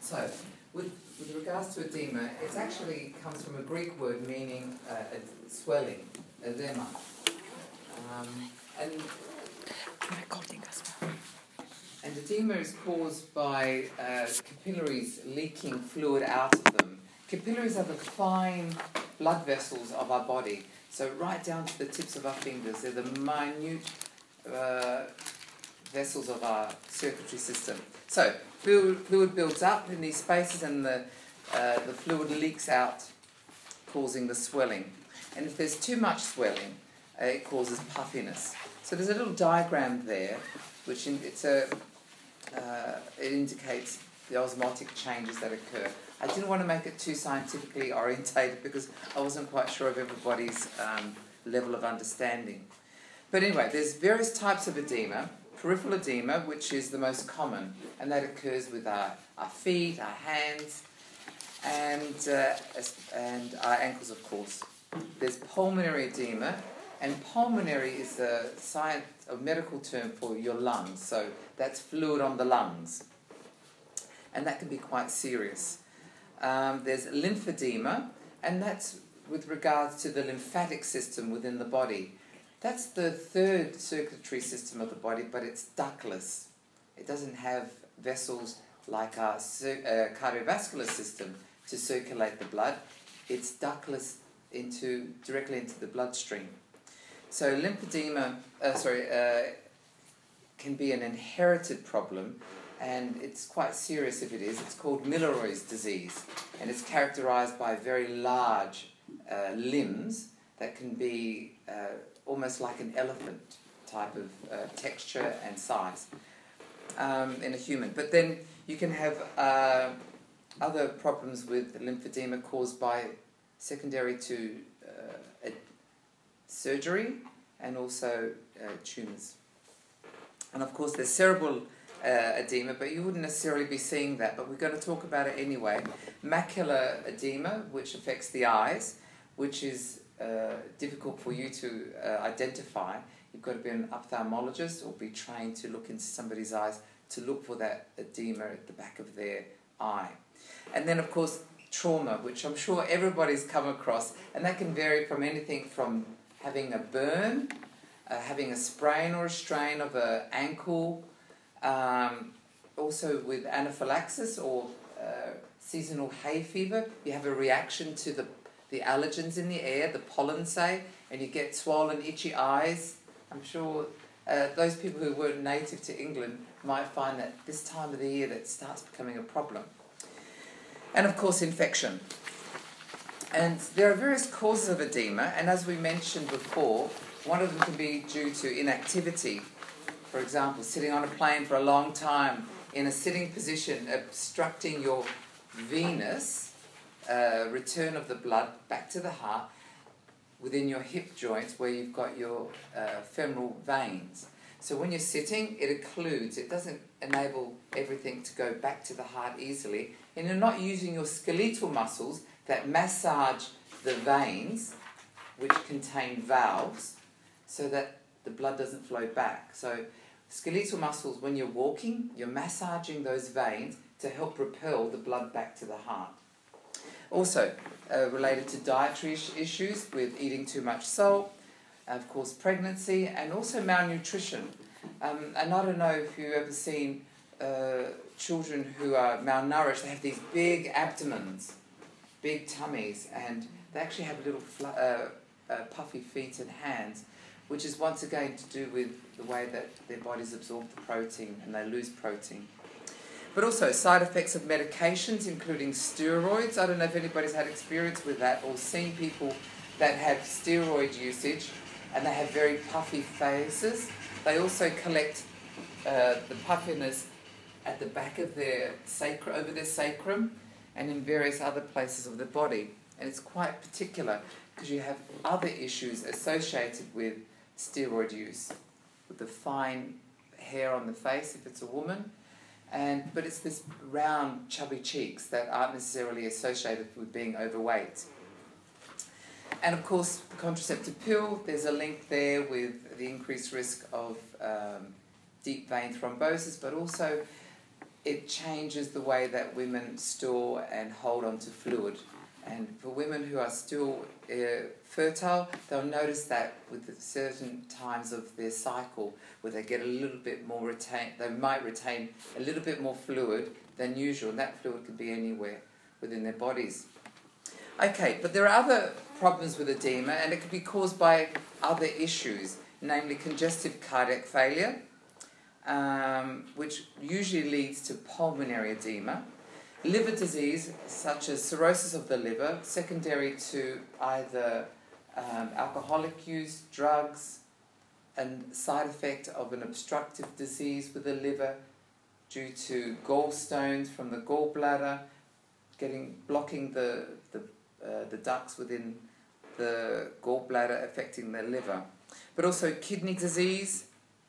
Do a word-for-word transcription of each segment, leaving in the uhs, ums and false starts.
So, with, with regards to edema, it actually comes from a Greek word meaning uh, a swelling, edema. Um, and, and edema is caused by uh, capillaries leaking fluid out of them. Capillaries are the fine blood vessels of our body, so right down to the tips of our fingers. They're the minute uh, vessels of our circulatory system. So fluid, fluid builds up in these spaces, and the uh, the fluid leaks out, causing the swelling. And if there's too much swelling, uh, it causes puffiness. So there's a little diagram there, which in, it's a uh, it indicates the osmotic changes that occur. I didn't want to make it too scientifically orientated because I wasn't quite sure of everybody's um, level of understanding. But anyway, there's various types of edema. Peripheral edema, which is the most common, and that occurs with our, our feet, our hands, and, uh, and our ankles, of course. There's pulmonary edema, and pulmonary is a, science, a medical term for your lungs, so that's fluid on the lungs, and that can be quite serious. Um, there's lymphedema, and that's with regards to the lymphatic system within the body. That's the third circulatory system of the body, but it's ductless. It doesn't have vessels like our uh, cardiovascular system to circulate the blood. It's ductless into directly into the bloodstream. So lymphedema, uh, sorry, uh, can be an inherited problem, and it's quite serious if it is. It's called Milroy's disease, and it's characterized by very large uh, limbs that can be uh, almost like an elephant type of uh, texture and size um, in a human. But then you can have uh, other problems with lymphedema caused by secondary to uh, a surgery and also uh, tumours. And of course there's cerebral uh, edema, but you wouldn't necessarily be seeing that, but we're going to talk about it anyway. Macular edema, which affects the eyes, which is Uh, difficult for you to uh, identify. You've got to be an ophthalmologist or be trained to look into somebody's eyes to look for that edema at the back of their eye. And then of course trauma, which I'm sure everybody's come across, and that can vary from anything from having a burn, uh, having a sprain or a strain of an ankle, um, also with anaphylaxis or uh, seasonal hay fever. You have a reaction to the the allergens in the air, the pollen, say, and you get swollen, itchy eyes. I'm sure uh, those people who weren't native to England might find that this time of the year that starts becoming a problem. And of course, infection. And there are various causes of edema, and as we mentioned before, one of them can be due to inactivity. For example, sitting on a plane for a long time in a sitting position, obstructing your venous, Uh, return of the blood back to the heart within your hip joints where you've got your uh, femoral veins. So when you're sitting, it occludes. It doesn't enable everything to go back to the heart easily. And you're not using your skeletal muscles that massage the veins, which contain valves, so that the blood doesn't flow back. So skeletal muscles, when you're walking, you're massaging those veins to help propel the blood back to the heart. Also, uh, related to dietary issues with eating too much salt, of course pregnancy, and also malnutrition. Um, and I don't know if you've ever seen uh, children who are malnourished. They have these big abdomens, big tummies, and they actually have little fl- uh, uh, puffy feet and hands, which is once again to do with the way that their bodies absorb the protein and they lose protein. But also side effects of medications, including steroids. I don't know if anybody's had experience with that or seen people that have steroid usage and they have very puffy faces. They also collect uh, the puffiness at the back of their sacrum, over their sacrum, and in various other places of the body. And it's quite particular because you have other issues associated with steroid use, with the fine hair on the face if it's a woman. And, but it's this round, chubby cheeks that aren't necessarily associated with being overweight. And of course, the contraceptive pill, there's a link there with the increased risk of um, deep vein thrombosis, but also it changes the way that women store and hold on to fluid. And for women who are still uh, fertile, they'll notice that with certain times of their cycle, where they get a little bit more retain, they might retain a little bit more fluid than usual, and that fluid can be anywhere within their bodies. Okay, but there are other problems with edema, and it can be caused by other issues, namely congestive cardiac failure, um, which usually leads to pulmonary edema, liver disease such as cirrhosis of the liver, secondary to either um, alcoholic use, drugs, and side effect of an obstructive disease with the liver due to gallstones from the gallbladder, getting blocking the the, uh, the ducts within the gallbladder, affecting the liver, but also kidney disease.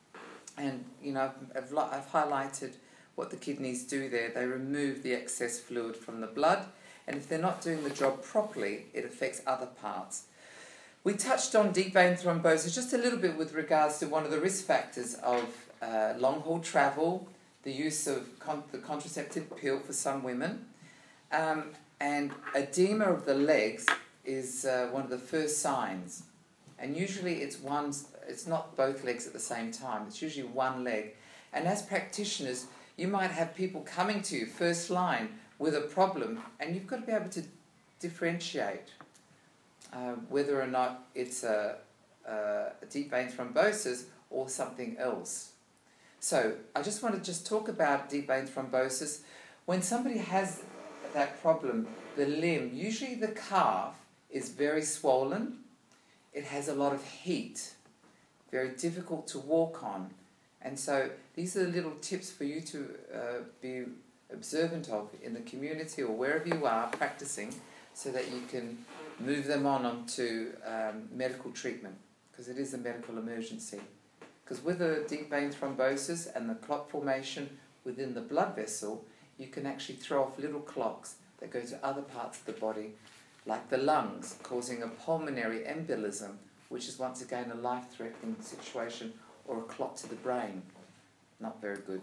And you know, I've, I've, I've highlighted what the kidneys do there. They remove the excess fluid from the blood, and if they're not doing the job properly, it affects other parts. We touched on deep vein thrombosis just a little bit with regards to one of the risk factors of uh, long-haul travel, the use of con- the contraceptive pill for some women, um, and edema of the legs is uh, one of the first signs. And usually it's one, it's not both legs at the same time, it's usually one leg. And as practitioners, you might have people coming to you first line with a problem, and you've got to be able to differentiate uh, whether or not it's a, a deep vein thrombosis or something else. So I just want to just talk about deep vein thrombosis. When somebody has that problem, the limb, usually the calf, is very swollen. It has a lot of heat, very difficult to walk on. And so these are the little tips for you to uh, be observant of in the community or wherever you are practicing, so that you can move them on onto um, medical treatment, because it is a medical emergency. Because with a deep vein thrombosis and the clot formation within the blood vessel, you can actually throw off little clots that go to other parts of the body, like the lungs, causing a pulmonary embolism, which is once again a life-threatening situation, or a clot to the brain. Not very good.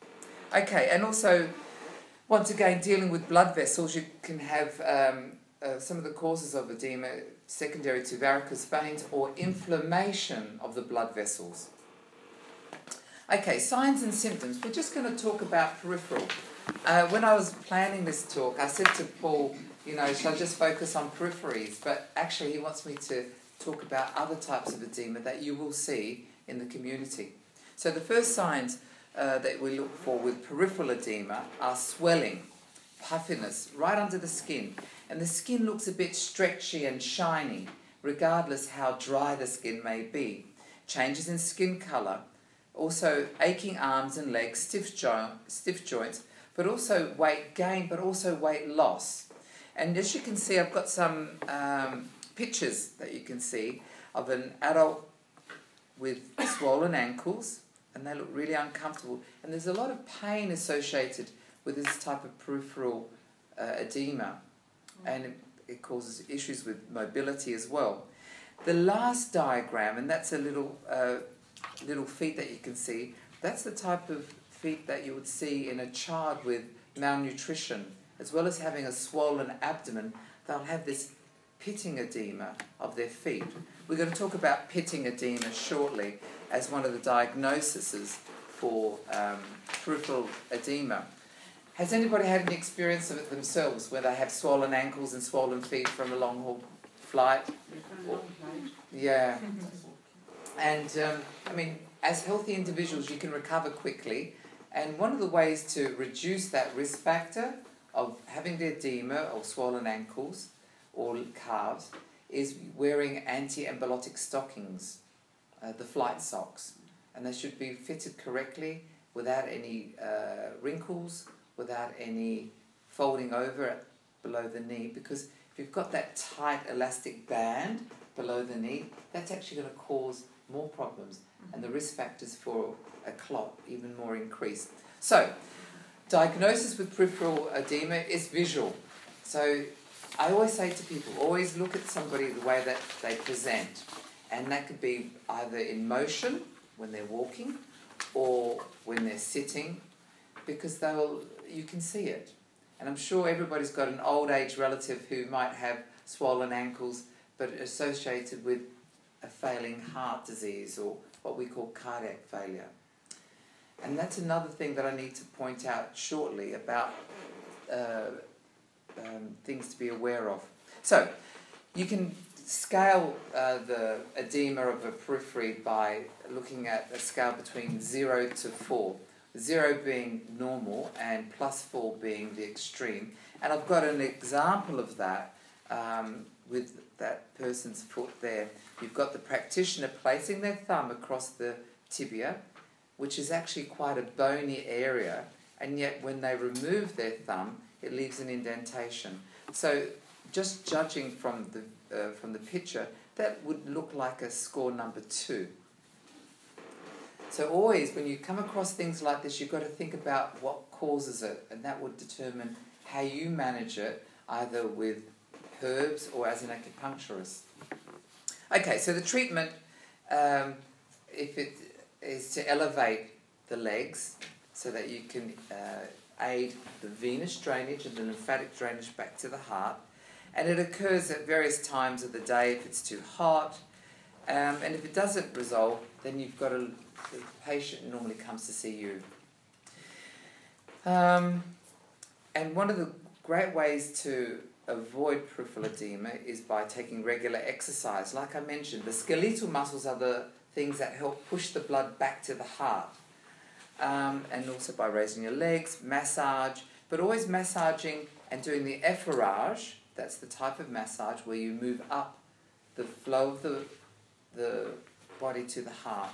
Okay, and also, once again, dealing with blood vessels, you can have um, uh, some of the causes of edema secondary to varicose veins or inflammation of the blood vessels. Okay, signs and symptoms. We're just going to talk about peripheral. Uh, when I was planning this talk, I said to Paul, you know, shall I just focus on peripheries? But actually he wants me to talk about other types of edema that you will see in the community. So the first signs uh, that we look for with peripheral edema are swelling, puffiness, right under the skin. And the skin looks a bit stretchy and shiny, regardless how dry the skin may be. Changes in skin colour, also aching arms and legs, stiff, jo- stiff joints, but also weight gain, but also weight loss. And as you can see, I've got some um, pictures that you can see of an adult with swollen ankles, and they look really uncomfortable. And there's a lot of pain associated with this type of peripheral uh, edema, and it, it causes issues with mobility as well. The last diagram, and that's a little uh, little feet that you can see, that's the type of feet that you would see in a child with malnutrition. As well as having a swollen abdomen, they'll have this pitting edema of their feet. We're going to talk about pitting edema shortly as one of the diagnoses for um, peripheral edema. Has anybody had any experience of it themselves, where they have swollen ankles and swollen feet from a long-haul flight? Or, yeah. And, um, I mean, as healthy individuals, you can recover quickly. And one of the ways to reduce that risk factor of having the edema or swollen ankles or calves is wearing anti-embolotic stockings, uh, the flight socks. And they should be fitted correctly without any uh, wrinkles, without any folding over below the knee, because if you've got that tight elastic band below the knee, that's actually going to cause more problems, and the risk factors for a clot even more increased. So, diagnosis with peripheral edema is visual. So I always say to people, always look at somebody the way that they present, and that could be either in motion when they're walking, or when they're sitting, because they'll you can see it. And I'm sure everybody's got an old age relative who might have swollen ankles, but associated with a failing heart disease or what we call cardiac failure. And that's another thing that I need to point out shortly about uh, um, things to be aware of. So, you can scale uh, the edema of a periphery by looking at a scale between zero to four. Zero being normal and plus four being the extreme. And I've got an example of that um, with that person's foot there. You've got the practitioner placing their thumb across the tibia, which is actually quite a bony area, and yet when they remove their thumb, it leaves an indentation. So just judging from the uh, from the picture, that would look like a score number two. So always, when you come across things like this, you've got to think about what causes it, and that would determine how you manage it, either with herbs or as an acupuncturist. Okay, so the treatment, um, if it is to elevate the legs so that you can uh, aid the venous drainage and the lymphatic drainage back to the heart, and it occurs at various times of the day if it's too hot, um, and if it doesn't resolve, then you've got to, the patient normally comes to see you. Um, and one of the great ways to avoid peripheral edema is by taking regular exercise. Like I mentioned, the skeletal muscles are the things that help push the blood back to the heart. Um, and also by raising your legs, massage, but always massaging and doing the efforage. That's the type of massage where you move up the flow of the, the body to the heart.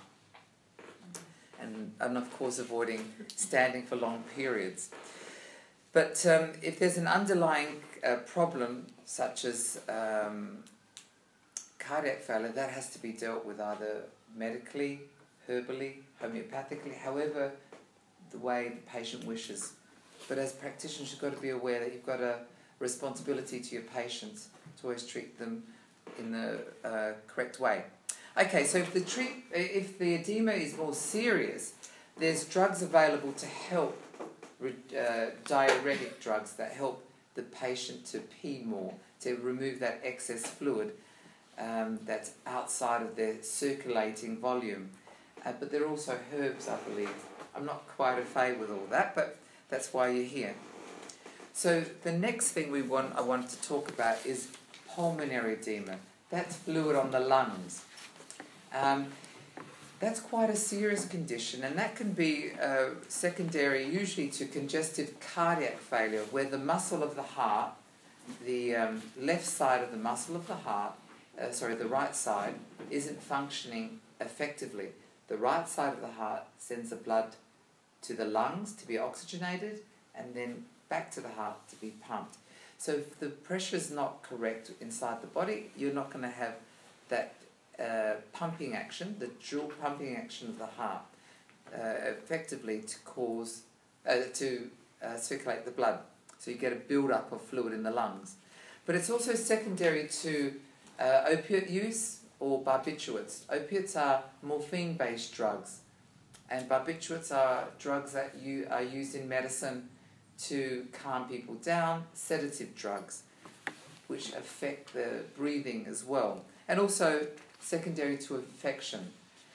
And, and of course avoiding standing for long periods. But um, if there's an underlying uh, problem such as um, cardiac failure, that has to be dealt with either medically, herbally, homeopathically, however the way the patient wishes. But as practitioners, you've got to be aware that you've got a responsibility to your patients to always treat them in the uh, correct way. Okay, so if the treat, if the edema is more serious, there's drugs available to help, uh, diuretic drugs that help the patient to pee more, to remove that excess fluid um, that's outside of their circulating volume. Uh, but there are also herbs, I believe. I'm not quite au fait with all that, but that's why you're here. So the next thing we want, I want to talk about is pulmonary edema. That's fluid on the lungs. Um, that's quite a serious condition, and that can be uh, secondary usually to congestive cardiac failure, where the muscle of the heart, the um, left side of the muscle of the heart, uh, sorry, the right side, isn't functioning effectively. The right side of the heart sends the blood to the lungs to be oxygenated and then back to the heart to be pumped. So if the pressure is not correct inside the body, you're not going to have that uh, pumping action, the dual pumping action of the heart, uh, effectively to cause, uh, to uh, circulate the blood. So you get a build-up of fluid in the lungs. But it's also secondary to uh, opiate use or barbiturates. Opiates are morphine-based drugs, and barbiturates are drugs that you are used in medicine to calm people down, sedative drugs, which affect the breathing as well, and also secondary to infection.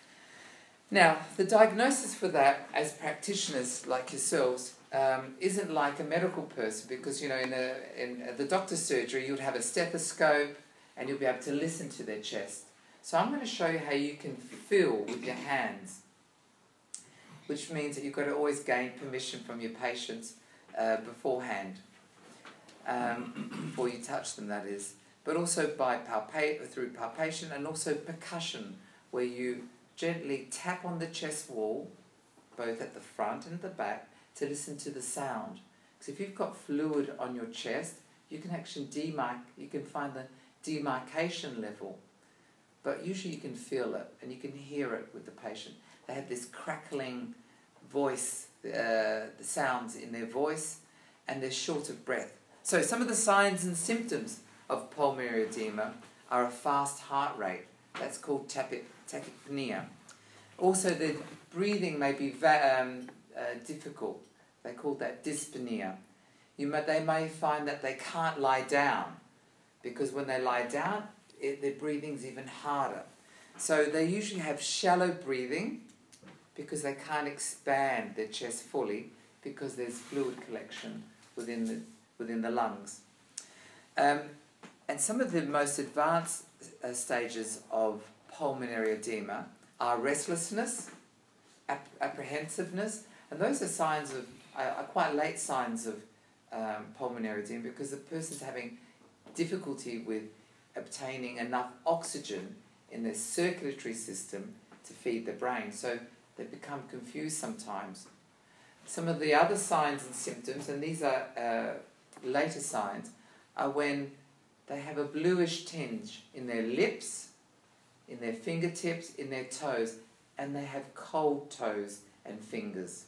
Now, the diagnosis for that, as practitioners like yourselves, um, isn't like a medical person, because, you know, in, a, in the doctor's surgery, you'd have a stethoscope and you'll be able to listen to their chest. So I'm going to show you how you can feel with your hands, which means that you've got to always gain permission from your patients uh, beforehand, um, before you touch them, that is. But also by palpate, through palpation, and also percussion, where you gently tap on the chest wall, both at the front and the back, to listen to the sound. Because if you've got fluid on your chest, you can actually demarc, you can find the demarcation level. But usually you can feel it, and you can hear it with the patient. They have this crackling voice, uh, the sounds in their voice, and they're short of breath. So some of the signs and symptoms of pulmonary edema are a fast heart rate. That's called tachy- tachypnea. Also, the breathing may be va- um, uh, difficult. They call that dyspnea. You may, they may find that they can't lie down, because when they lie down, it, their breathing's even harder. So they usually have shallow breathing because they can't expand their chest fully because there's fluid collection within the, within the lungs. Um, and some of the most advanced uh, stages of pulmonary edema are restlessness, ap- apprehensiveness, and those are signs of, uh, are quite late signs of um, pulmonary edema, because the person's having difficulty with obtaining enough oxygen in their circulatory system to feed the brain. So they become confused sometimes. Some of the other signs and symptoms, and these are uh, later signs, are when they have a bluish tinge in their lips, in their fingertips, in their toes, and they have cold toes and fingers.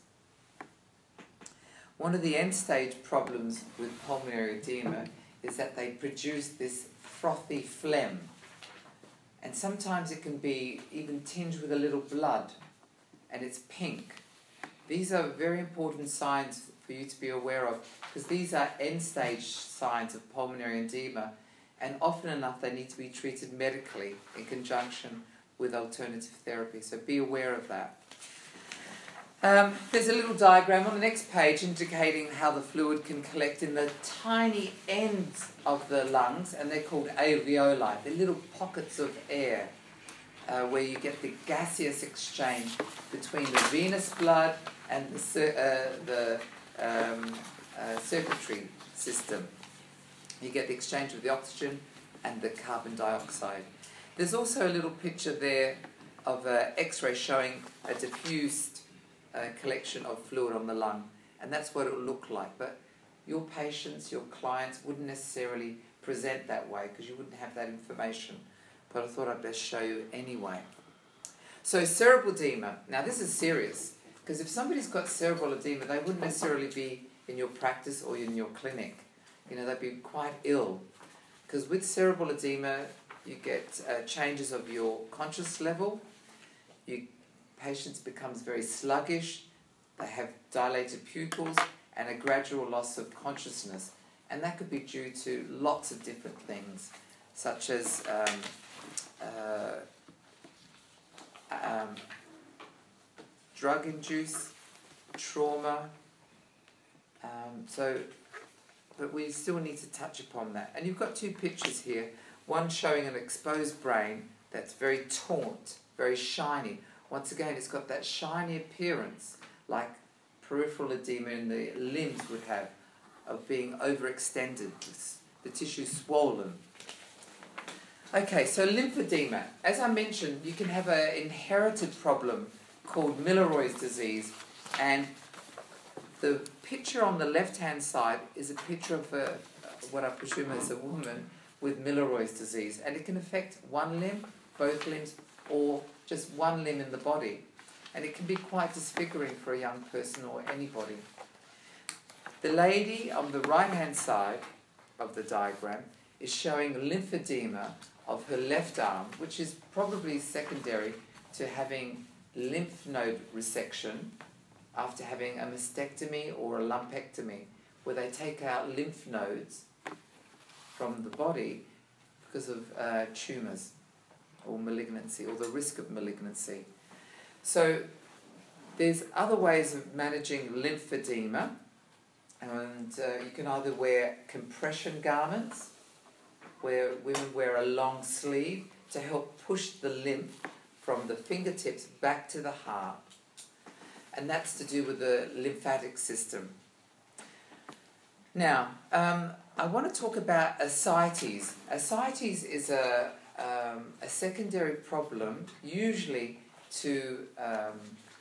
One of the end-stage problems with pulmonary edema is that they produce this frothy phlegm, and sometimes it can be even tinged with a little blood, and it's pink. These are very important signs for you to be aware of, because these are end-stage signs of pulmonary edema, and often enough they need to be treated medically in conjunction with alternative therapy, so be aware of that. Um, there's a little diagram on the next page indicating how the fluid can collect in the tiny ends of the lungs, and they're called alveoli. They're little pockets of air uh, where you get the gaseous exchange between the venous blood and the, uh, the um, uh, circulatory system. You get the exchange of the oxygen and the carbon dioxide. There's also a little picture there of an X-ray showing a diffused Uh, collection of fluid on the lung, and that's what it will look like. But your patients, your clients wouldn't necessarily present that way because you wouldn't have that information, but I thought I'd best show you anyway. So cerebral edema, now this is serious, because if somebody's got cerebral edema, they wouldn't necessarily be in your practice or in your clinic. You know, they'd be quite ill, because with cerebral edema you get uh, changes of your conscious level. You Patients becomes very sluggish, they have dilated pupils and a gradual loss of consciousness, and that could be due to lots of different things, such as um, uh, um, drug-induced trauma. Um, so, but we still need to touch upon that. And you've got two pictures here, one showing an exposed brain that's very taunt, very shiny. Once again, it's got that shiny appearance like peripheral edema in the limbs would have, of being overextended, the tissue swollen. Okay, so lymphedema. As I mentioned, you can have an inherited problem called Milroy's disease, and the picture on the left-hand side is a picture of a, what I presume is a woman with Milroy's disease, and it can affect one limb, both limbs, or just one limb in the body, and it can be quite disfiguring for a young person or anybody. The lady on the right hand side of the diagram is showing lymphedema of her left arm, which is probably secondary to having lymph node resection after having a mastectomy or a lumpectomy, where they take out lymph nodes from the body because of uh, tumours or malignancy, or the risk of malignancy. So there's other ways of managing lymphedema, and uh, you can either wear compression garments, where women wear a long sleeve to help push the lymph from the fingertips back to the heart, and that's to do with the lymphatic system. Now, um, I want to talk about ascites. Ascites is a Um, a secondary problem, usually to um,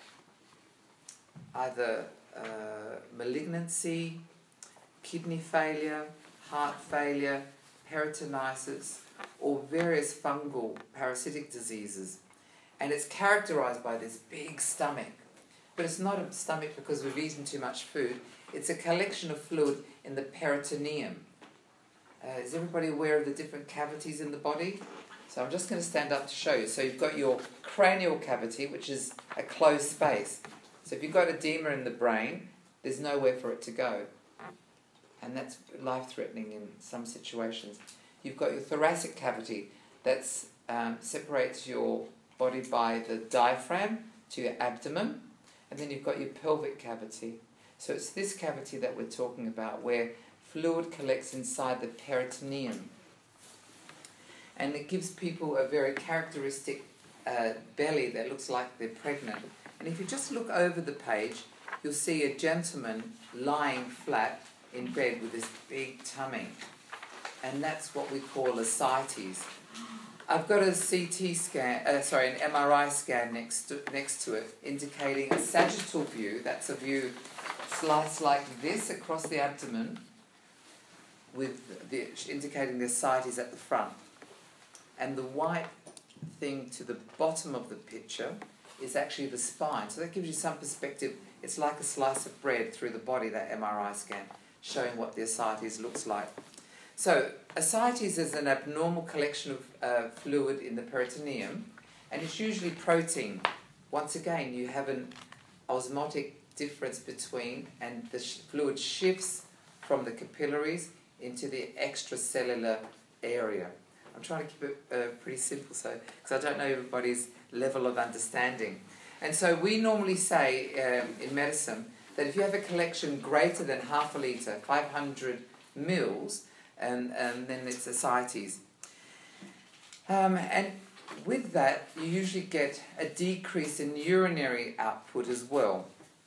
either uh, malignancy, kidney failure, heart failure, peritonitis, or various fungal parasitic diseases. And it's characterized by this big stomach. But it's not a stomach because we've eaten too much food. It's a collection of fluid in the peritoneum. Uh, is everybody aware of the different cavities in the body? So I'm just going to stand up to show you. So you've got your cranial cavity, which is a closed space. So if you've got edema in the brain, there's nowhere for it to go. And that's life-threatening in some situations. You've got your thoracic cavity that um, separates your body by the diaphragm to your abdomen, and then you've got your pelvic cavity. So it's this cavity that we're talking about, where fluid collects inside the peritoneum. And it gives people a very characteristic uh, belly that looks like they're pregnant. And if you just look over the page, you'll see a gentleman lying flat in bed with this big tummy. And that's what we call ascites. I've got a C T scan, uh, sorry, an M R I scan next to, next to it, indicating a sagittal view. That's a view sliced like this across the abdomen, with the, indicating the ascites at the front. And the white thing to the bottom of the picture is actually the spine. So that gives you some perspective. It's like a slice of bread through the body, that M R I scan, showing what the ascites looks like. So ascites is an abnormal collection of uh, fluid in the peritoneum, and it's usually protein. Once again, you have an osmotic difference between, and the sh fluid shifts from the capillaries into the extracellular area. I'm trying to keep it uh, pretty simple, so because I don't know everybody's level of understanding. And so we normally say um, in medicine that if you have a collection greater than half a litre, five hundred mils, and, and then it's ascites. Um, and with that, you usually get a decrease in urinary output as well.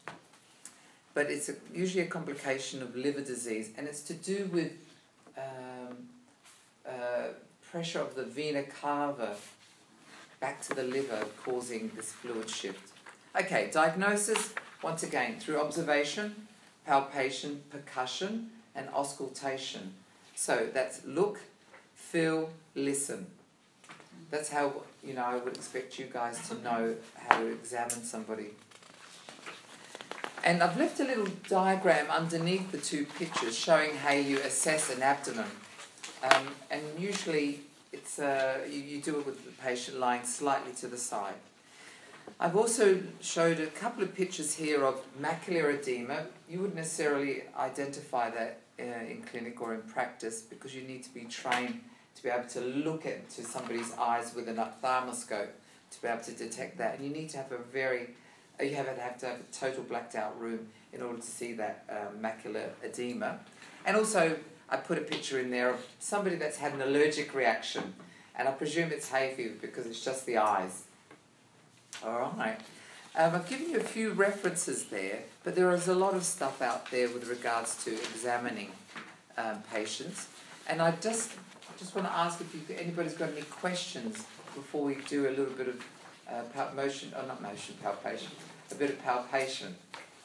But it's a, usually a complication of liver disease, and it's to do with um, uh, pressure of the vena cava back to the liver, causing this fluid shift. Okay, diagnosis, once again, through observation, palpation, percussion, and auscultation. So that's look, feel, listen. That's how, you know, I would expect you guys to know how to examine somebody. And I've left a little diagram underneath the two pictures showing how you assess an abdomen. Um, and usually it's uh, you, you do it with the patient lying slightly to the side. I've also showed a couple of pictures here of macular edema. You wouldn't necessarily identify that uh, in clinic or in practice, because you need to be trained to be able to look into somebody's eyes with an ophthalmoscope to be able to detect that. And you need to have a very, you have to have, to have a total blacked out room in order to see that um, macular edema. And also, I put a picture in there of somebody that's had an allergic reaction, and I presume it's hay fever because it's just the eyes. All right. Um, I've given you a few references there, but there is a lot of stuff out there with regards to examining um, patients. And I just just want to ask if you, anybody's got any questions before we do a little bit of uh, pal motion, or not motion, palpation, a bit of palpation.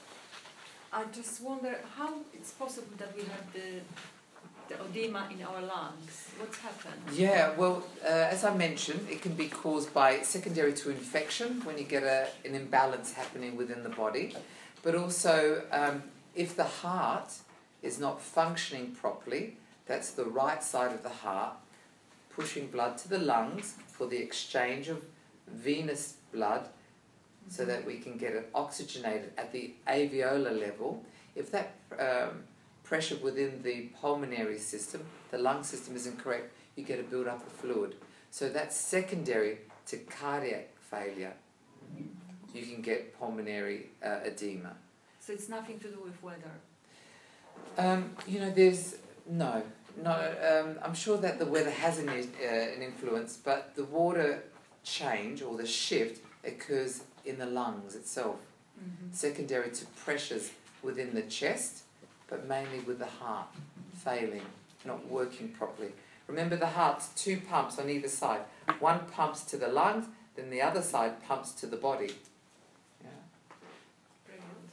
I just wonder how it's possible that we have the the edema in our lungs. What's happened? Yeah, well, uh, as I mentioned, it can be caused by secondary to infection when you get a, an imbalance happening within the body, but also um, if the heart is not functioning properly, that's the right side of the heart, pushing blood to the lungs for the exchange of venous blood, mm-hmm. so that we can get it oxygenated at the alveolar level. If that um, pressure within the pulmonary system, the lung system, isn't correct, you get a build-up of fluid. So that's secondary to cardiac failure. You can get pulmonary uh, edema. So it's nothing to do with weather? Um, you know, there's, no, no. Um, I'm sure that the weather has an, uh, an influence, but the water change or the shift occurs in the lungs itself, mm-hmm. secondary to pressures within the chest, but mainly with the heart failing, not working properly. Remember, the heart's two pumps on either side. One pumps to the lungs, then the other side pumps to the body. Yeah. Brilliant.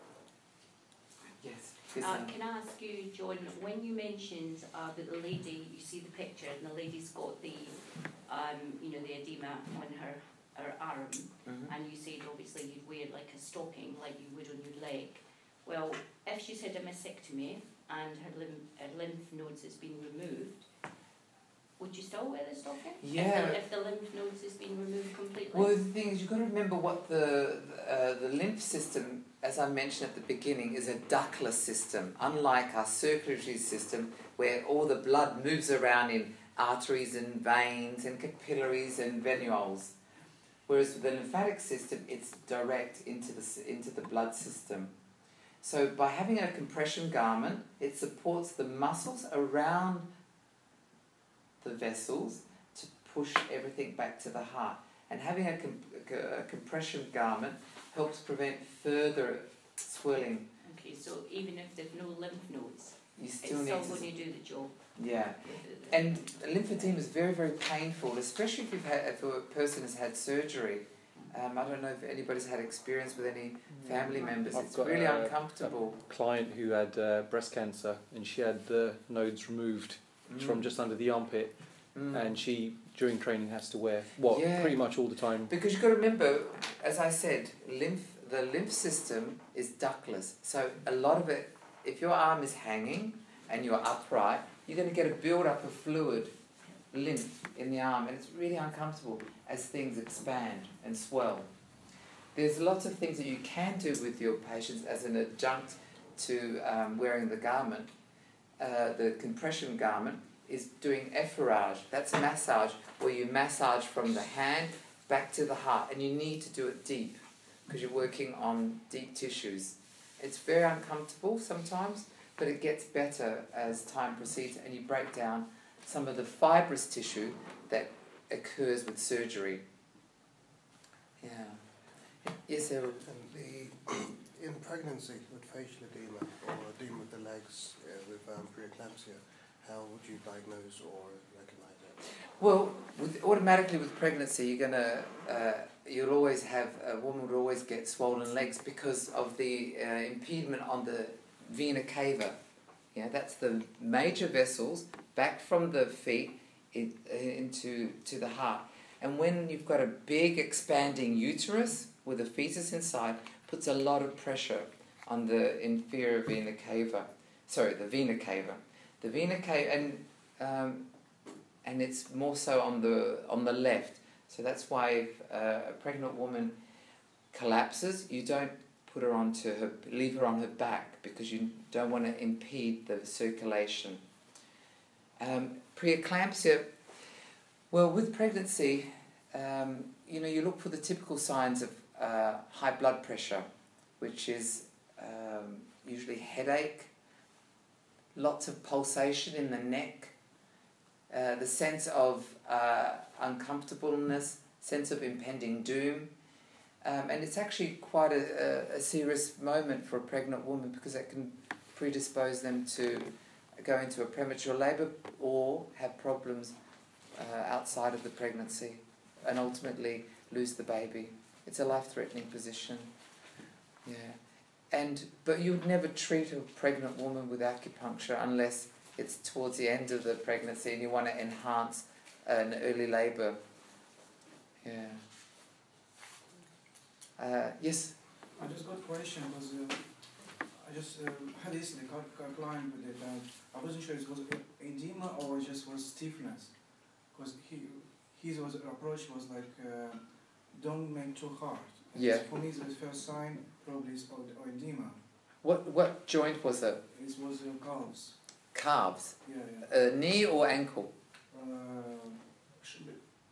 Yes. yes uh, can I ask you, John, when you mentioned uh, that the lady, you see the picture, and the lady's got the, um, you know, the edema on her, her arm, mm-hmm. and you said obviously you'd wear like a stocking like you would on your leg. Well, if she's had a mastectomy and her lymph, her lymph nodes has been removed, would you still wear the stocking? Yeah. If the, if the lymph nodes has been removed completely? Well, the thing is, you've got to remember what the uh, the lymph system as I mentioned at the beginning, is a ductless system, unlike our circulatory system where all the blood moves around in arteries and veins and capillaries and venules. Whereas with the lymphatic system, it's direct into the, into the blood system. So by having a compression garment, it supports the muscles around the vessels to push everything back to the heart. And having a, comp a compression garment helps prevent further swelling. Okay, so even if there's no lymph nodes, You it's still still need going to, to do the job. yeah. And lymphedema is very, very painful, especially if you've had, if a person has had surgery. Um, I don't know if anybody's had experience with any family members. I've It's got really a- uncomfortable. A client who had uh, breast cancer, and she had the nodes removed Mm. from just under the armpit, Mm. and she during training has to wear what Yeah. pretty much all the time. Because you've got to remember, as I said, lymph the lymph system is ductless. So a lot of it, if your arm is hanging and you're upright, you're going to get a build-up of fluid, lymph in the arm, and it's really uncomfortable as things expand and swell. There's lots of things that you can do with your patients as an adjunct to um, wearing the garment. Uh, the compression garment is doing efferage. That's a massage where you massage from the hand back to the heart, and you need to do it deep because you're working on deep tissues. It's very uncomfortable sometimes, but it gets better as time proceeds and you break down some of the fibrous tissue that occurs with surgery. Yeah. Yes, sir. And the, in pregnancy with facial edema or edema of the legs uh, with um, preeclampsia, how would you diagnose or recognise that? Well, with, automatically with pregnancy, you're gonna uh, you'll always have a woman would always get swollen legs because of the uh, impediment on the vena cava. Yeah, that's the major vessels back from the feet in, uh, into to the heart. And when you've got a big expanding uterus with a fetus inside, puts a lot of pressure on the inferior vena cava. Sorry, the vena cava. The vena cava, and um, and it's more so on the on the left. So that's why if uh, a pregnant woman collapses, you don't put her onto her, leave her on her back because you don't want to impede the circulation. Um, preeclampsia. Well, with pregnancy, um, you know, you look for the typical signs of uh, high blood pressure, which is um, usually headache, lots of pulsation in the neck, uh, the sense of uh, uncomfortableness, sense of impending doom. Um, and it's actually quite a, a, a serious moment for a pregnant woman because that can predispose them to go into a premature labour or have problems uh, outside of the pregnancy and ultimately lose the baby. It's a life-threatening position. Yeah. And but you would never treat a pregnant woman with acupuncture unless it's towards the end of the pregnancy and you want to enhance an early labour. Yeah. Uh, yes? I just got a question because uh, I just uh, had recently got, got a client with it and I wasn't sure if it was edema or it just was stiffness. Because he, his was, approach was like, uh, don't make too hard. And Yeah. For me, the first sign probably is od- edema. What what joint was it? It was uh, calves. Calves? Yeah, yeah. Uh, knee or ankle? Uh, should be.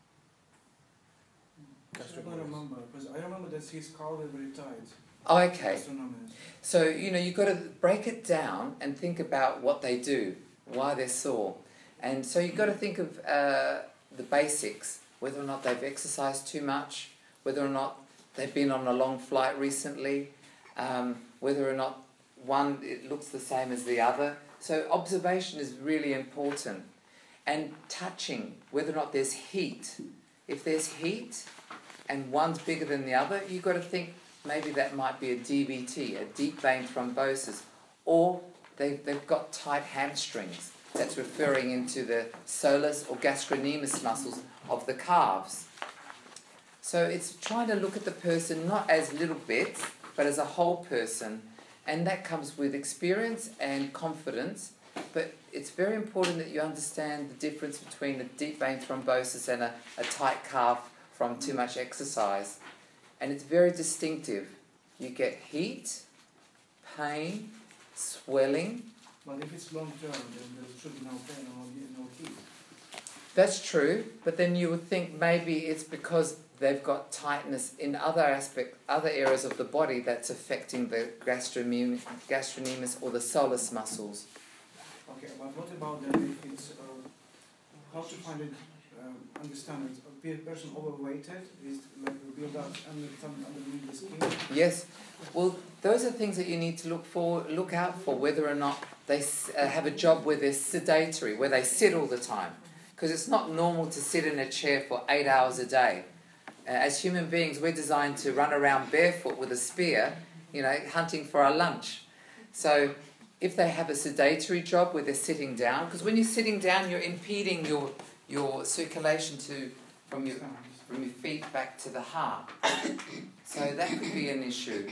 I Gastric don't ulcers. remember because I remember that his calf was very tight. Oh, okay. Gastronomist. So, you know, you've got to break it down and think about what they do, why they're sore. And so you've got to think of uh, the basics, whether or not they've exercised too much, whether or not they've been on a long flight recently, um, whether or not one it looks the same as the other. So observation is really important. And touching, whether or not there's heat. If there's heat and one's bigger than the other, you've got to think maybe that might be a D V T, a deep vein thrombosis, or they've, they've got tight hamstrings. That's referring into the soleus or gastrocnemius muscles of the calves. So it's trying to look at the person not as little bits, but as a whole person. And that comes with experience and confidence. But it's very important that you understand the difference between a deep vein thrombosis and a, a tight calf from too much exercise. And it's very distinctive. you get heat, pain, swelling. But if it's long term, then there should be no pain or no heat. That's true, but then you would think maybe it's because they've got tightness in other aspect, other areas of the body that's affecting the gastrocnemius, gastrocnemius or the soleus muscles. Okay, but what about then if it's, uh, how to find it, um, understand it, a pe- person overweighted is like a build up under, some- underneath the skin? Yes, well, those are things that you need to look for, look out for, whether or not they s- uh, have a job where they're sedentary, where they sit all the time. Because it's not normal to sit in a chair for eight hours a day. Uh, as human beings, we're designed to run around barefoot with a spear, you know, hunting for our lunch. So if they have a sedentary job where they're sitting down, because when you're sitting down, you're impeding your your circulation to from your from your feet back to the heart. So that could be an issue.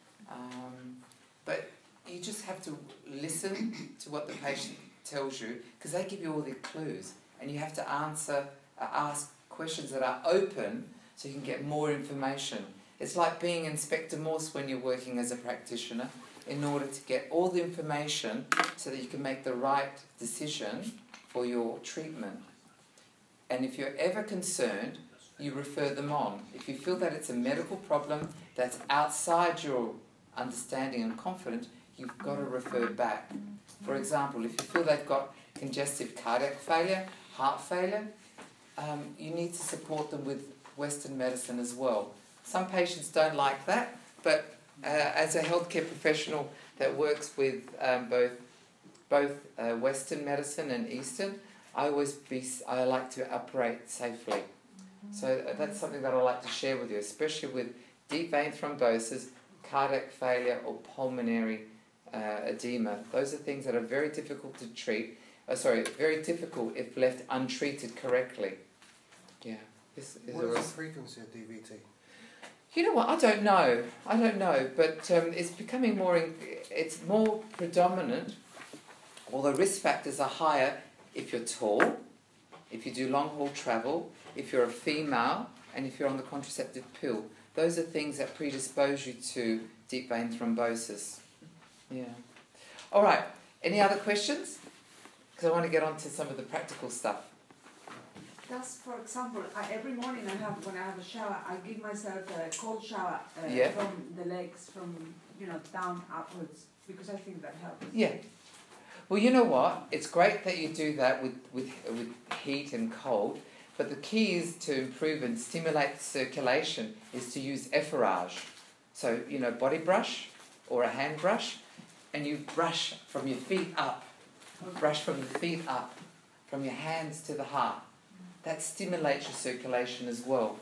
Um, but you just have to listen to what the patient tells you, because they give you all the clues. And you have to answer, uh, ask questions that are open so you can get more information. It's like being Inspector Morse when you're working as a practitioner, in order to get all the information so that you can make the right decision for your treatment. And if you're ever concerned, you refer them on. If you feel that it's a medical problem that's outside your understanding and confidence, you've got to refer back. For example, if you feel they've got congestive cardiac failure, heart failure, um, you need to support them with Western medicine as well. Some patients don't like that, but uh, as a healthcare professional that works with um, both both uh, Western medicine and Eastern, I always be I like to operate safely. So that's something that I like to share with you, especially with deep vein thrombosis, cardiac failure, or pulmonary uh, edema. Those are things that are very difficult to treat. Uh, sorry, very difficult if left untreated correctly. Yeah. This is What a is the res- frequency of D V T? You know what? I don't know. I don't know, but um, it's becoming more. In, it's more predominant. All the risk factors are higher if you're tall, if you do long haul travel, if you're a female, and if you're on the contraceptive pill. Those are things that predispose you to deep vein thrombosis. Yeah. All right. Any other questions? Because I want to get on to some of the practical stuff. Just for example, I, every morning I have when I have a shower, I give myself a cold shower uh, Yeah. from the legs, from you know down upwards, because I think that helps. Yeah. Well, you know what? It's great that you do that with, with, with heat and cold, but the key is to improve and stimulate circulation is to use efferage. So, you know, body brush or a hand brush, and you brush from your feet up. Brush from the feet up, from your hands to the heart. That stimulates your circulation as well.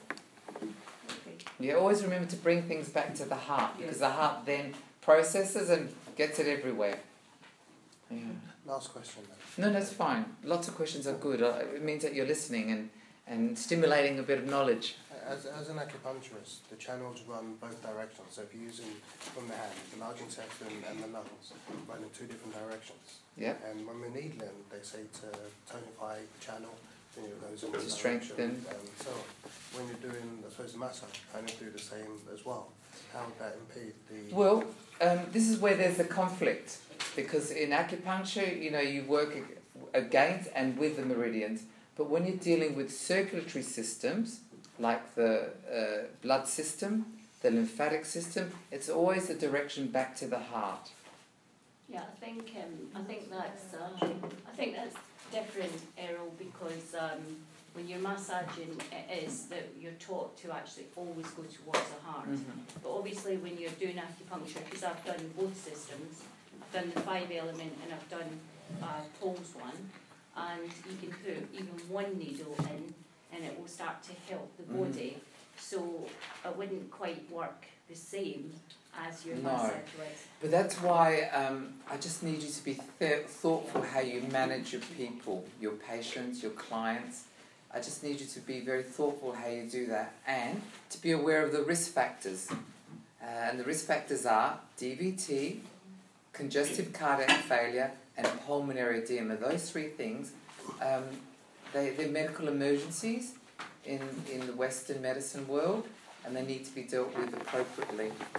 Okay. You always remember to bring things back to the heart, because the heart then processes and gets it everywhere. Yeah. Last question then. No, that's fine. Lots of questions are good. Uh, It means that you're listening and, and stimulating a bit of knowledge. As, as an acupuncturist, the channels run both directions. So if you're using from the hand, the large intestine and the lungs run in two different directions. Yeah. And when we're needling, they say to tonify the channel, then it goes in To one strengthen. direction, and so on. When you're doing, I suppose, the massage, kind of do the same as well. How would that impede the... Well, um, this is where there's a conflict, because in acupuncture, you know, you work ag- against and with the meridians, but when you're dealing with circulatory systems, like the uh, blood system, the lymphatic system, it's always the direction back to the heart. Yeah, I think um, I think that's um, I think that's different, Errol, because um, when you're massaging, it is that you're taught to actually always go towards the heart. Mm-hmm. But obviously, when you're doing acupuncture, because I've done both systems, I've done the five element and I've done uh, Paul's one, and you can put even one needle in, and it will start to help the Mhm. body. So it wouldn't quite work the same as your No. massage was. But that's why um, I just need you to be th- thoughtful how you manage your people, your patients, your clients. I just need you to be very thoughtful how you do that, and to be aware of the risk factors. Uh, and the risk factors are D V T, congestive cardiac failure, and pulmonary edema. Those three things, um, they, they're medical emergencies in, in the Western medicine world, and they need to be dealt with appropriately.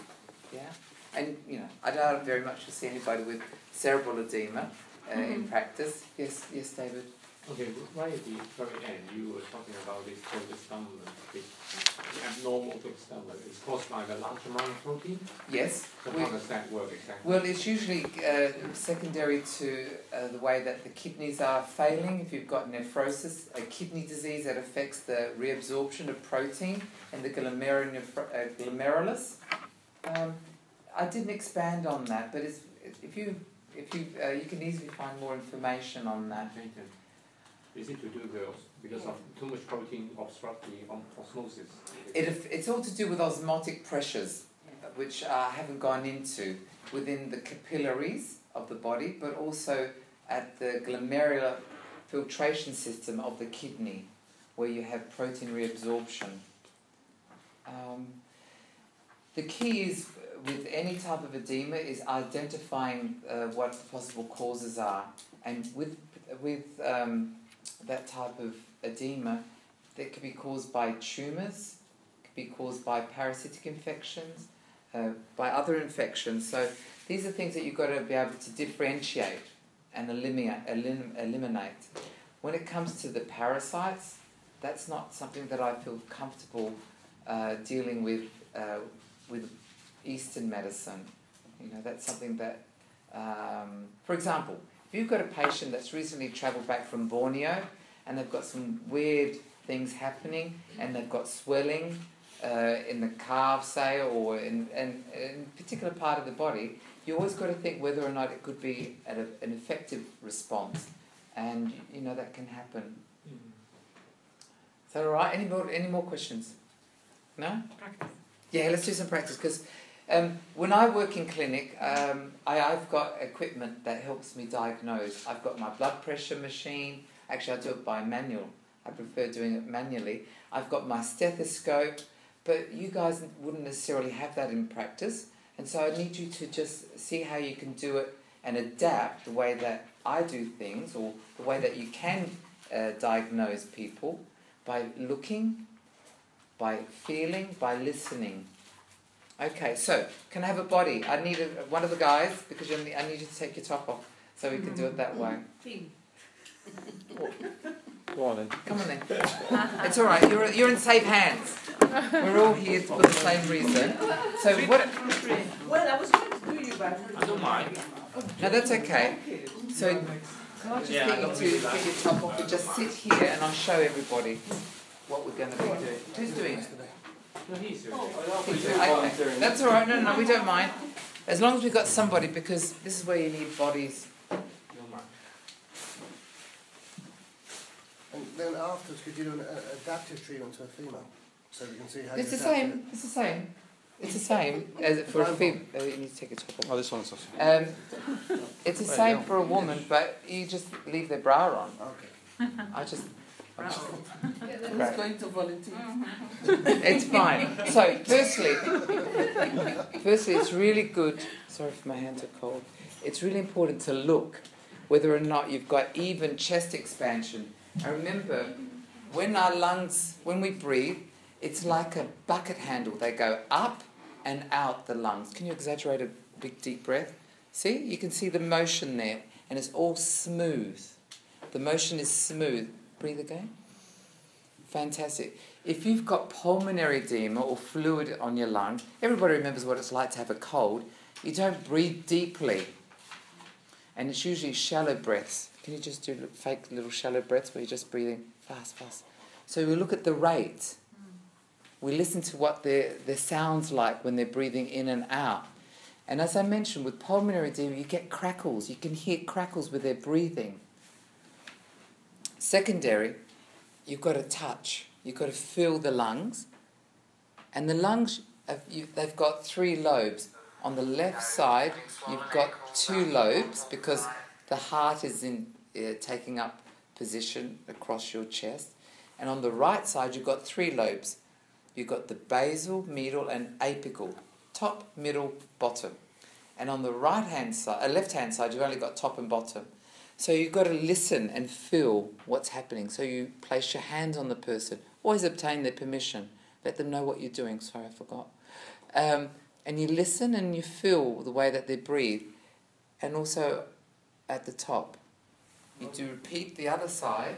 Yeah, and you know, I doubt very much to see anybody with cerebral edema uh, mm-hmm. in practice. Yes, yes, David. Okay, right at the very end, you were talking about this protostomal, the abnormal protostomal. It's caused by the large amount of protein? Yes. So how does that work exactly? Well, it's usually uh, secondary to uh, the way that the kidneys are failing. If you've got nephrosis, a kidney disease that affects the reabsorption of protein and the glomerulus. Um, I didn't expand on that, but it's, if you if you uh, you can easily find more information on that. Thank you. Is it to do with, because of too much protein obstruct the osmosis? It, it's all to do with osmotic pressures, which I haven't gone into within the capillaries of the body, but also at the glomerular filtration system of the kidney, where you have protein reabsorption. Um, the key is with any type of edema is identifying uh, what the possible causes are, and with with um, that type of edema that could be caused by tumours, could be caused by parasitic infections, uh, by other infections. So these are things that you've got to be able to differentiate and eliminate. Elim- eliminate. When it comes to the parasites, that's not something that I feel comfortable uh, dealing with uh, with Eastern medicine. You know, that's something that, um, for example, if you've got a patient that's recently travelled back from Borneo and they've got some weird things happening and they've got swelling uh, in the calf, say, or in, in, in a particular part of the body, you always got to think whether or not it could be an, an effective response. And, you know, that can happen. Mm-hmm. Is that all right? Any more, any more questions? No? Practice. Yeah, let's do some practice, because Um, when I work in clinic, um, I, I've got equipment that helps me diagnose. I've got my blood pressure machine. Actually, I do it by manual. I prefer doing it manually. I've got my stethoscope, but you guys wouldn't necessarily have that in practice. And so I need you to just see how you can do it and adapt the way that I do things, or the way that you can uh, diagnose people, by looking, by feeling, by listening. Okay, so, can I have a body? I need a, one of the guys, because you're, I need you to take your top off, so we can do it that way. Go on then. Come on then. It's all right, you're, you're in safe hands. We're all here for the same reason. So what... Well, I was going to do you, but... I don't mind. No, that's okay. So, can I just Yeah, get I you don't to really get like your top off and just sit here and I'll show everybody what we're going to be doing. Who's doing it? No, he's doing Okay. That's all right. No, no, we don't mind. As long as we've got somebody, because this is where you need bodies. And then afterwards, could you do an uh, adaptive treatment to a female, so we can see how It's you the adapt same. it? It's the same. It's the same as for a female. Uh, you need to take a top off. Oh, this one's off. Um, it's the same for a woman, but you just leave their bra on. Okay. I just. I'm just Who's going to volunteer? It's fine. So, firstly, firstly, it's really good. Sorry if my hands are cold. It's really important to look whether or not you've got even chest expansion. And remember, when our lungs, when we breathe, it's like a bucket handle. They go up and out the lungs. Can you exaggerate a big deep breath? See, you can see the motion there, and it's all smooth. The motion is smooth. Breathe again. Fantastic. If you've got pulmonary edema or fluid on your lung, everybody remembers what it's like to have a cold. You don't breathe deeply. And it's usually shallow breaths. Can you just do fake little shallow breaths where you're just breathing fast, fast? So we look at the rate. We listen to what their, their sounds like when they're breathing in and out. And as I mentioned, with pulmonary edema, you get crackles. You can hear crackles with their breathing. Secondary, you've got to touch. You've got to feel the lungs. And the lungs, have, you, they've got three lobes. On the left side, you've got two lobes because the heart is in uh, taking up position across your chest. And on the right side, you've got three lobes. You've got the basal, medial, and apical. Top, middle, bottom. And on the right-hand side, uh, left-hand side, you've only got top and bottom. So you've got to listen and feel what's happening. So you place your hands on the person. Always obtain their permission. Let them know what you're doing. Sorry, I forgot. Um, and you listen and you feel the way that they breathe, and also at the top. You do repeat the other side,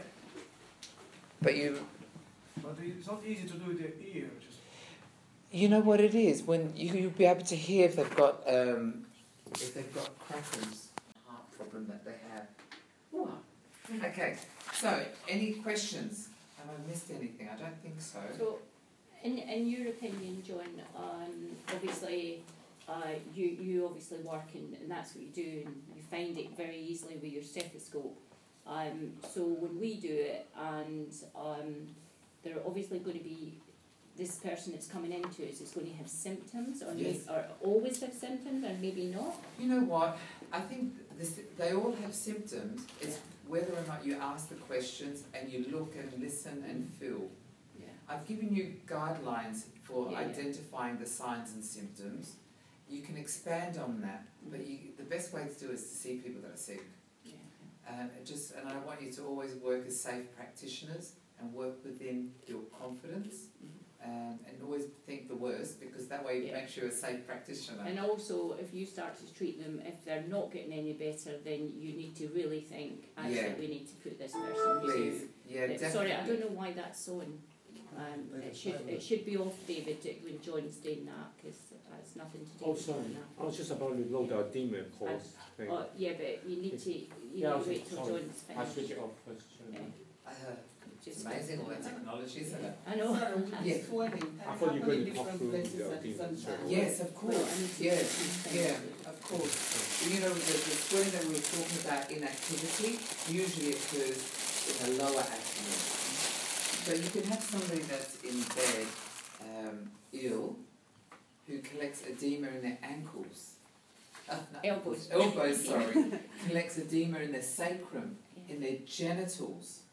but you... But it's not easy to do with the ear. Just You know what it is? When you, you'll be able to hear if they've got um, if they've got crackles, heart problem that they have. Ooh. Okay, so any questions? Have I missed anything? I don't think so. So, in in your opinion, John, um, obviously, uh, you you obviously work and, and that's what you do, and you find it very easily with your stethoscope. Um, so when we do it, and um, they're obviously going to be, this person that's coming into us is going to have symptoms, or, Yes. may, or always have symptoms, or maybe not. You know what? I think this, they all have symptoms. It's whether or not you ask the questions and you look and listen and feel. Yeah. I've given you guidelines for Yeah, yeah. identifying the signs and symptoms. You can expand on that, but you, the best way to do it is to see people that are sick. Yeah. Um, it just, and I want you to always work as safe practitioners and work within your confidence, Mhm. um, and always think the worst, because that way it Yeah. makes you a safe practitioner. And also, if you start to treat them, if they're not getting any better, then you need to really think, actually, Yeah. we need to put this person Please, to... yeah, Uh, definitely. Sorry, I don't know why that's on. Um, it should it should be off, David, when John's doing that, because it's nothing to do Oh, with sorry. doing that. I was just about to know the edema cause thing. Oh, yeah, but you need to, you Yeah, need okay, to wait till sorry. John's I switch finished. it off first. Yeah, Uh, it's just amazing all that technology, isn't it? I know. Yeah. I thought you were going to talk through the edema. Sorry. Yes, of Well, course. I need to Yeah, get these things yeah, through. of course. You know, the, the swelling that we were talking about, inactivity, usually occurs in the lower abdomen. So you can have somebody that's in bed, um, ill, who collects edema in their ankles. Uh, no, Elbows. Elbows, sorry. Collects edema in their sacrum, Yeah. in their genitals.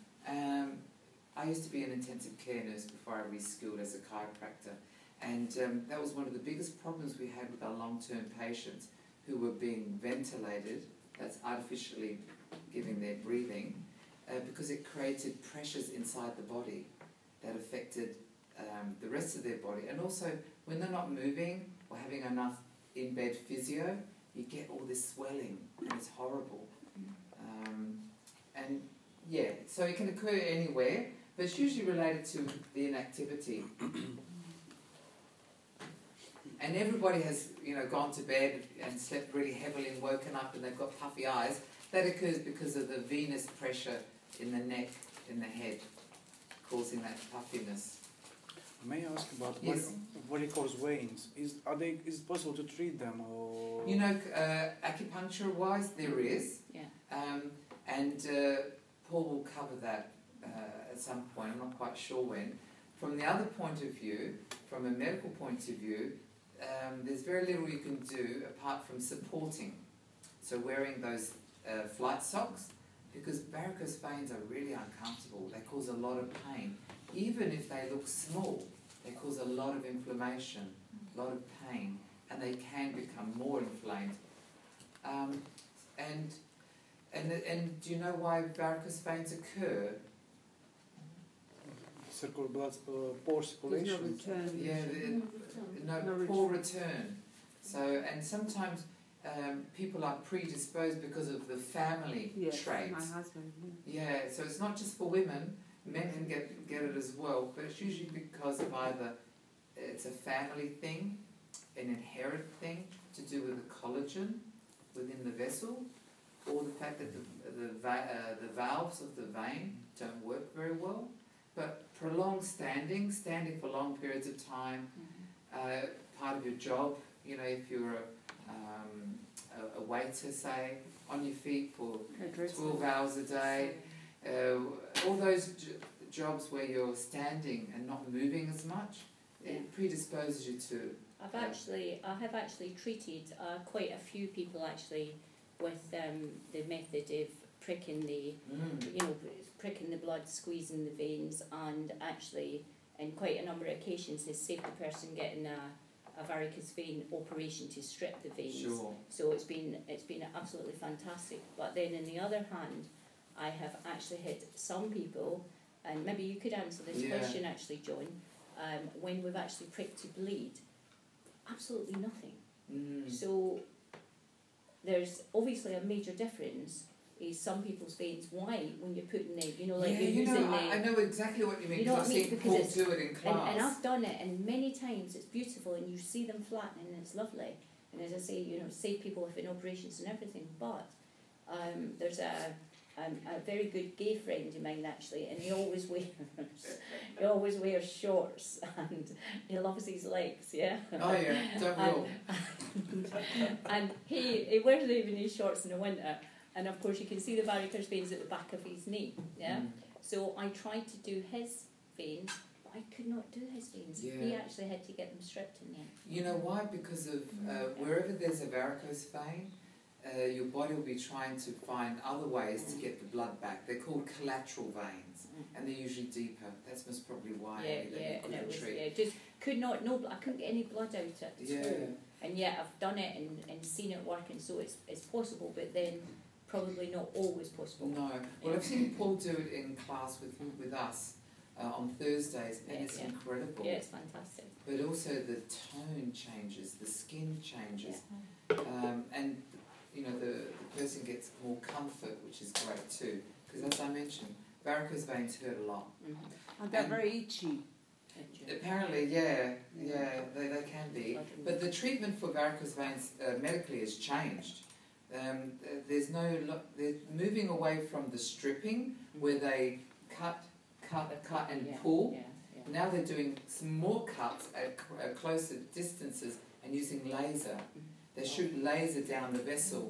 Um, I used to be an intensive care nurse before I reskilled as a chiropractor, and um, that was one of the biggest problems we had with our long-term patients who were being ventilated, that's artificially giving their breathing, uh, because it created pressures inside the body that affected um, the rest of their body. And also, when they're not moving or having enough in-bed physio, you get all this swelling, and it's horrible. Um, and yeah, so it can occur anywhere, but it's usually related to the inactivity. And everybody has, you know, gone to bed and slept really heavily and woken up and they've got puffy eyes. That occurs because of the venous pressure in the neck, in the head, causing that puffiness. may I ask about Yes. what, what it calls veins? Is are they? Is it possible to treat them or? You know, uh, acupuncture-wise, there is. Yeah. Um, and uh, Paul will cover that uh, at some point, I'm not quite sure when. From the other point of view, from a medical point of view, um, there's very little you can do apart from supporting. So wearing those uh, flight socks, because varicose veins are really uncomfortable. They cause a lot of pain. Even if they look small, they cause a lot of inflammation, a lot of pain, and they can become more inflamed. Um, and And, and do you know why varicose veins occur? Circular blood uh, poor circulation. Yeah, the, no, No poor return. So, and sometimes um, people are predisposed because of the family Yes, traits. my husband. Yeah. Yeah, so it's not just for women. Men can get get it as well, but it's usually because of either it's a family thing, an inherent thing to do with the collagen within the vessel, or the fact that the the, va- uh, the valves of the vein don't work very well. But prolonged standing, standing for long periods of time, uh, part of your job, you know, if you're a, um, a, a waiter, say, on your feet for twelve hours a day, uh, all those j- jobs where you're standing and not moving as much, Yeah. it predisposes you to... I've actually, I have actually treated uh, quite a few people actually with um, the method of pricking the, Mm. you know, pricking the blood, squeezing the veins, and actually, in quite a number of occasions, has saved the person getting a, a varicose vein operation to strip the veins. Sure. So it's been it's been absolutely fantastic. But then, on the other hand, I have actually had some people, and maybe you could answer this Yeah. question actually, John. Um, when we've actually pricked to bleed, absolutely nothing. Mm. So there's obviously a major difference. Is some people's veins white when you're putting the, you know, like yeah, you're you using know, the. I, I know exactly what you mean. You know Because what I I've mean? seen Because Paul it's- do it in And, class. and I've done it, and many times it's beautiful, and you see them flatten, and it's lovely. And as I say, you know, save people in operations and everything. But um, there's a um, a very good gay friend of mine actually, and he always wears he always wears shorts, and he loves his legs, yeah. Oh yeah, don't we all? And, and he he wears even his shorts in the winter, and of course you can see the varicose veins at the back of his knee, yeah. Mm. So I tried to do his veins, but I could not do his veins. He Yeah. actually had to get them stripped in the end. You know why? Because of uh, wherever there's a varicose vein, uh, your body will be trying to find other ways to get the blood back. They're called collateral veins, and they're usually deeper. That's most probably why Yeah, they yeah, and couldn't it was treat. yeah, just could not no, I couldn't get any blood out at Yeah. all. And yet I've done it and, and seen it working, so it's it's possible, but then probably not always possible. No. Well, I've seen Paul do it in class with with us uh, on Thursdays, and Yeah, it's yeah. incredible. Yeah, it's fantastic. But also the tone changes, the skin changes, um, and you know the, the person gets more comfort, which is great too. Because as I mentioned, varicose veins hurt a lot. Mm-hmm. And they're And- very itchy. Apparently, yeah, yeah, they, they can be. But the treatment for varicose veins uh, medically has changed. Um, th- there's no, lo- they're moving away from the stripping where they cut, cut, cut and Yeah, pull. yeah, yeah. Now they're doing some more cuts at, c- at closer distances and using laser. They shoot laser down the vessel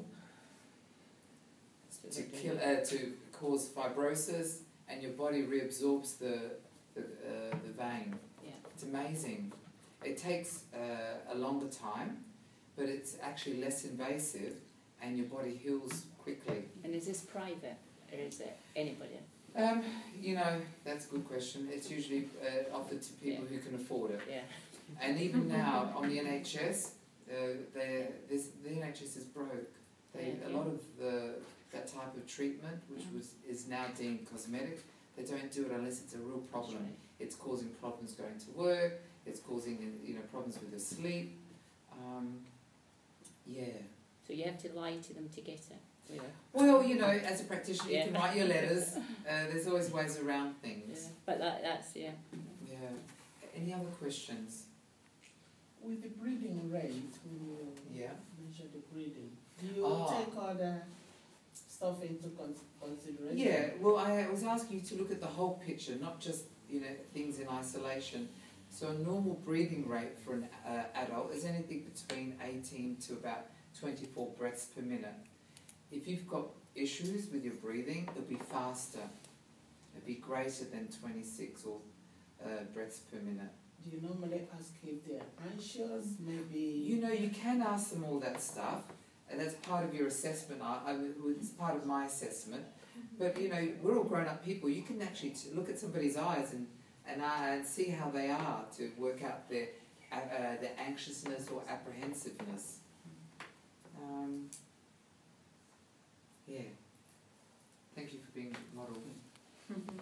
to kill, uh, to cause fibrosis, and your body reabsorbs the the, uh, the vein. Yeah. It's amazing. It takes uh, a longer time, but it's actually less invasive, and your body heals quickly. And is this private or is it anybody? Um, you know, that's a good question. It's usually uh, offered to people who can afford it. Yeah. And even now on the N H S, uh, they're- there's- the N H S is broke. They, Yeah, a yeah. lot of the, that type of treatment, which Mhm. was is now deemed cosmetic, they don't do it unless it's a real problem. Right. It's causing problems going to work. It's causing you know problems with your sleep. Um, yeah. So you have to lie to them to get it. Yeah. Well, you know, as a practitioner, Yeah. you can write your letters. Uh, there's always ways around Yeah. things. But that that's yeah. Yeah. Any other questions? With the breeding rate, when you Yeah. measure the breeding, do you Ah. take all the stuff into con- consideration? Yeah, well, I was asking you to look at the whole picture, not just you know things in isolation. So a normal breathing rate for an uh, adult is anything between eighteen to about twenty-four breaths per minute. If you've got issues with your breathing, it'll be faster. It'll be greater than twenty-six or uh, breaths per minute. Do you normally ask if they're anxious, maybe? You know, you can ask them all that stuff, and that's part of your assessment. I, I, it's part of my assessment. But you know, we're all grown-up people. You can actually t- look at somebody's eyes and and, uh, and see how they are to work out their uh, uh, their anxiousness or apprehension.